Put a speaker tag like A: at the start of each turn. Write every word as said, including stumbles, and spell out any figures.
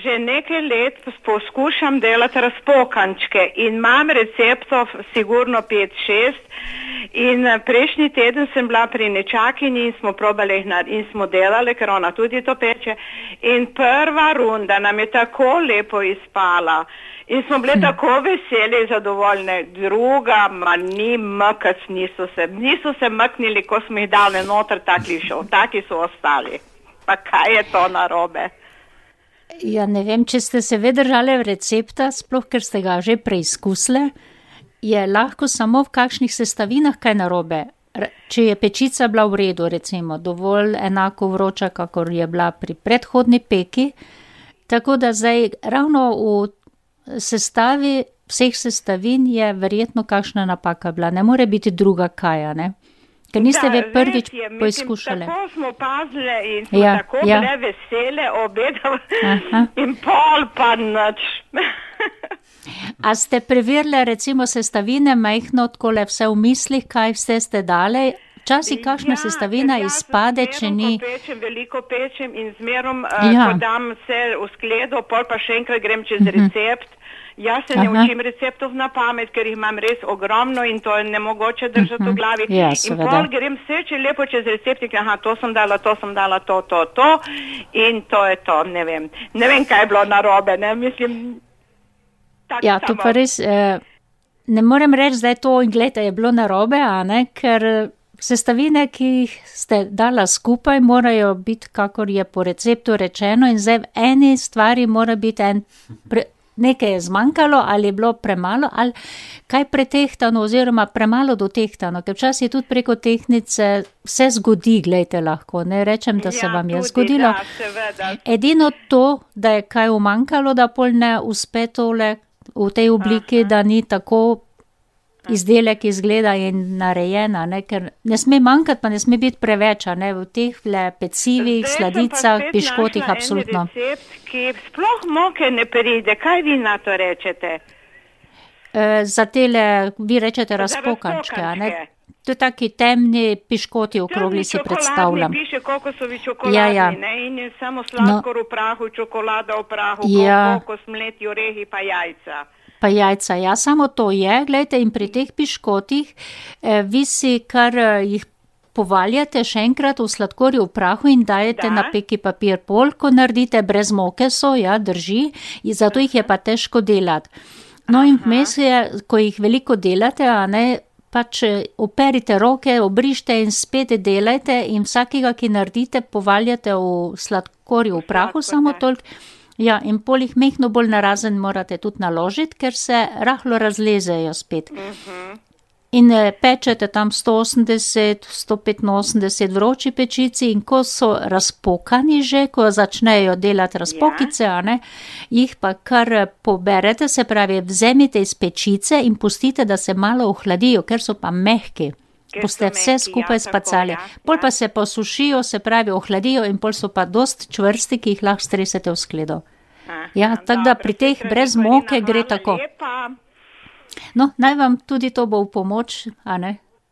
A: že nekaj let poskušam delati razpokančke in imam receptov sigurno pet šest in prejšnji teden sem bila pri nečakinji in smo probali in smo delali, ker ona tudi to peče in prva runda nam je tako lepo izpala. In smo bili tako veseli in zadovoljne. Druga, ma ni makac, niso se, niso se mknili, ko smo jih dali noter, taki šel, taki so ostali. Pa kaj je to narobe?
B: Ja, ne vem, če ste se ve držali recepta, sploh ker ste ga že preizkusili, je lahko samo v kakšnih sestavinah kaj narobe. Če je pečica bila v redu, recimo, dovolj enako vroča, kakor je bila pri predhodni peki, tako da zdaj ravno v sestavi vseh sestavin je verjetno kakšna napaka bila. Ne more biti druga kaja, ne? Ker niste ve prvič poizkušali.
A: Tako smo pazile in smo
B: ja,
A: tako
B: ja.
A: bile vesele obedali in pol pa nič.
B: A ste preverili recimo sestavine majhno takole vse v mislih, kaj vse ste dali? Včasih kakšna ja, sestavina izpade, če ni...
A: Ko pečem, veliko pečem in zmerom,
B: ja.
A: uh, ko dam vse v skledo, pol pa še enkrat grem čez uh-huh. recept. Jaz se ne
B: Aha.
A: učim receptov na pamet, ker jih imam res ogromno in to je nemogoče držati uh-huh. v glavi.
B: Ja,
A: in pol grem vse, če lepo čez recept, aha, to sem dala, to sem dala, to, to, to in to je to, ne vem. Ne vem, kaj je bilo narobe, ne, mislim... Tak
B: ja,
A: samo.
B: To pa res, eh, ne morem reči, da je to in glede, je bilo narobe, a ne, ker sestavine, ki jih ste dala skupaj, morajo biti, kakor je po receptu rečeno in zdaj v eni stvari mora biti en, pre, nekaj je zmanjkalo ali je bilo premalo ali kaj pretehtano oziroma premalo dotehtano, ker včasih tudi preko tehnice vse zgodi, glejte lahko, ne rečem, da se
A: ja,
B: vam je
A: tudi,
B: zgodilo.
A: Da,
B: edino to, da je kaj umanjkalo, da pol ne uspe tole v tej obliki, aha. da ni tako izdelek izgleda in narejena, ne, ker ne sme manjkati, pa ne sme biti preveč, ne, v teh le pecivih, sladicah, piškotih, absolutno.
A: Zdaj sem pa spet našla en recept, ki sploh moke ne pride, kaj vi na to rečete?
B: E, za tele, vi rečete razpokančke, a ne? To je taki temni piškoti, okrogli si predstavljam.
A: Čokoladni piše, kokosovi čokoladni,
B: ja, ja.
A: ne, in je samo sladkor no. v prahu, čokolada v prahu,
B: ja.
A: kokos, mleti orehi pa jajca.
B: Pa jajca, ja, samo to je, gledajte, in pri teh piškotih eh, vi si kar eh, jih povaljate še enkrat v sladkorju v prahu in dajete da. Na peki papir pol, ko naredite, brez moke so, ja, drži, in zato jih je pa težko delati. No in vmes je, ko jih veliko delate, a ne, pač operite roke, obrište in spet delajte in vsakega, ki naredite, povaljate v sladkorju v prahu, Sladko, samo toliko. Ja, in pol jih mehno bolj narazen morate tudi naložiti, ker se rahlo razlezejo spet. Uh-huh. In pečete tam sto osemdeset, sto petinosemdeset vroči pečici in ko so razpokani že, ko začnejo delati razpokice, ja. a ne, jih pa kar poberete, se pravi, vzemite iz pečice in pustite, da se malo ohladijo, ker so pa mehki. Boste vse skupaj ja, spacali. Ja, pol pa ja. se posušijo, se pravi, ohladijo in pol so pa dost čvrsti, ki jih lahko stresete v skledo. Aha, ja, tako da pri teh brez moke gre tako.
A: Lepa.
B: No, naj vam tudi to bo v pomoč, a ne?